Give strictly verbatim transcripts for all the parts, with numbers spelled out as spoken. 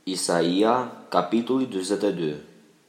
Isaia, kapitulli dyzet e dy.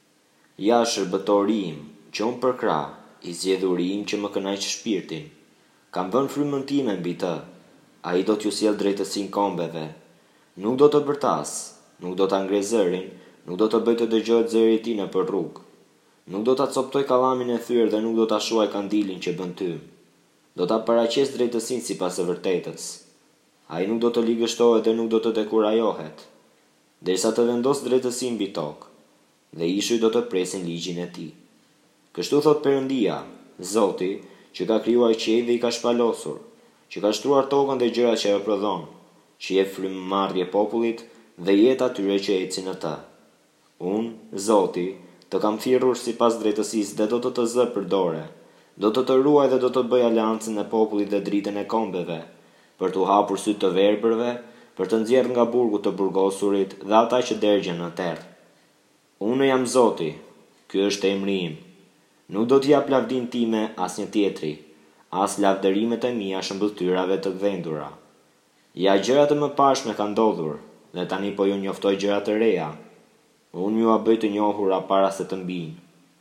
Ja shërbëtori im, qom për krah, i zgjedhuri im që më kënaq shpirtin. Kam vënë frymën time mbi të, ai do t'ju sjell drejtësinë kombeve. Nuk do të bërtas, nuk do ta ngrej zërin, nuk do të bëj të dëgjohet zëri i tij nëpër rrugë. Nuk do ta coptoj kallamin e thyer dhe nuk do ta shuaj kandilin që bën tym. Do ta paraqes drejtësinë sipas së vërtetës. Ai nuk do të ligështohet dhe nuk do të dekurajohet, derisa të vendos drejtësinë mbi tokë, dhe ishuj do të presin ligjin e tij. Kështu thot Perëndia, Zoti, që ka krijuar qiejt dhe i ka shpalosur, që ka shtruar tokën dhe gjërat që ajo prodhon, që jep frymëmarrje popullit dhe jetë atyre që ecin në të. Unë, Zoti, të kam thirrur sipas drejtësisë dhe do të të zë për dore, do të të ruaj dhe do të bëj aleancën e popullit dhe dritën e kombeve, për t'u hapur sytë të verbërve, për të nxjerrë nga burgu të burgosurit dhe ata që dergjen në terr. Unë jam Zoti, ky është emri im. Nuk do t'jap lavdin time asnjë tjetri, as lavdërimet e mia shëmbëltyrave të gdhendura. Ja gjërat e mëparshme kanë ndodhur, dhe tani po ju njoftoj gjëra të reja. Unë ju a bëj të njohura para se të mbijnë.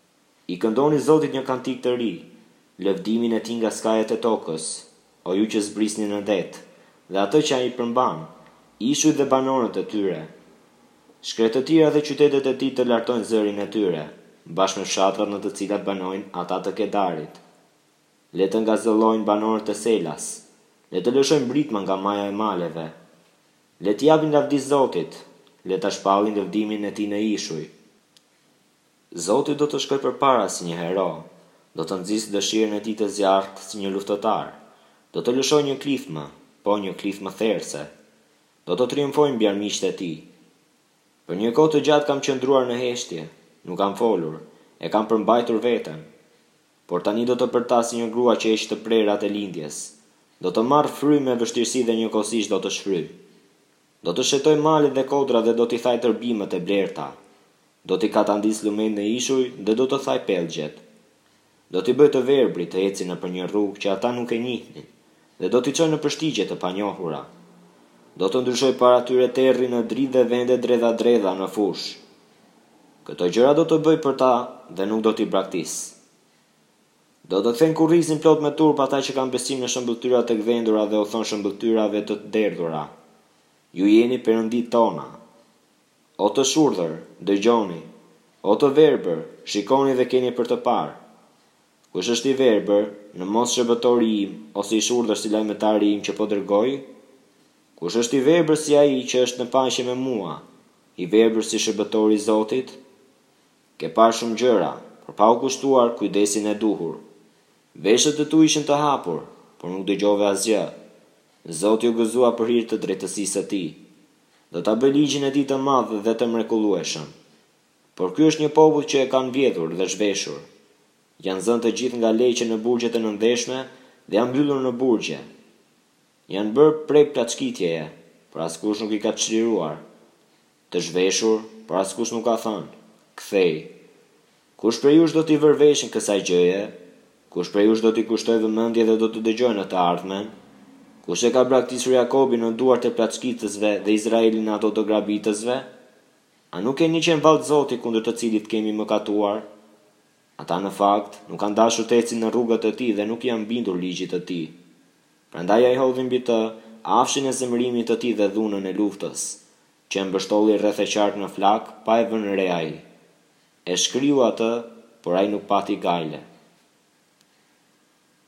I këndoni Zotit një kantik të ri, lëvdimin e tij nga skajet e tokës, o ju që zbrisni në det, dhe atë që ai përmban, ishujt dhe banorët e tyre. Shkretë të tjera dhe qytetet e tij të lartojnë zërin e tyre, bashkë me fshatrat në të cilat banojnë ata të Kedarit. Le të ngazëllojnë banorët e Selas, le të lëshojnë britma nga maja e maleve. Le të japin lavdi Zotit, le ta shpallin lëvdimin e tij në ishuj. Zoti do të shkojë përpara si një hero, do të nxjisë dëshirën e tij të zjarrt si një luftëtar, do të lëshojë një klifmë, po një klifmë therrse. Do të triumfojnë mbi armiqtë e tij. Për një kohë të gjatë kam qëndruar në heshtje, nuk kam folur, e kam përmbajtur veten. Por tani do të përtas si një grua që heq të prerat e lindjes. Do të marr frymë me vështirësi dhe njëkohësisht do të shfryj. Do të shetoj malet dhe kodrat dhe do t'i thaj tërbimët e blerta. Do t'i katandis lumen në ishuj dhe do të thaj pellgjet. Do t'i bëj të verbrit të ecin nëpër një rrugë që ata nuk e njihnin, dhe do t'i çoj në përshtigje të panjohura. Do të ndryshoj para tyre terri në dritë dhe vende dredha dredha në fush. Këto gjëra do të bëj për ta dhe nuk do t'i braktis. Do të kthen kurrizin plot me turp ata që kanë besim në shëmbëltyrat e gdhendura dhe u thon shëmbëltyrave të derdhura. Ju jeni perëndit tona. O të shurdhër, dëgjoni. O të verbër, shikoni dhe keni për të parë. Kush është i verbër, në mos shërbëtori im, ose i shurdhër si lajmëtari im që po dërgoj? Kush është i verbër si ai që është në paqe me mua, i verbër si shërbëtori i Zotit? Ke parë shumë gjëra, por pa u kushtuar kujdesin e duhur. Veshët e tu ishin të hapur, por nuk dëgjove asgjë. Zoti u gëzua për hir të drejtësisë së tij. Do ta bëj ligjin e tij të madh dhe të mrekullueshëm. Por ky është një popull që e kanë vjedhur dhe zhveshur. Janë zënë të gjithë nga leqe në burgjet e nëndeshme dhe janë mbyllur në burgje. Janë bërë prej plaçkitjeje, por askush nuk i ka çliruar. Të zhveshur, por askush nuk ka thënë, kthej. Kush prej jush do t'i vër veshin kësaj gjëje? Kush prej jush do t'i kushtoj vëmendje dhe do të dëgjojë në të ardhmen? Kush e ka braktisur Jakobin në duart e plaçkitësve dhe Izraelin në ato të grabitësve? A nuk e niqen vallë Zoti kundër të cilit kemi mëkatuar? Ata në fakt nuk kanë dashur të ecin në rrugët e tij dhe nuk janë bindur ligjit të tij. Prandaj ai hodhi mbi të afshin e zemërimit të tij dhe dhunën e luftës, që e mbështolli rreth e qark në flak, pa e vënë re ai. E shkriu atë, por ai nuk pati gajle.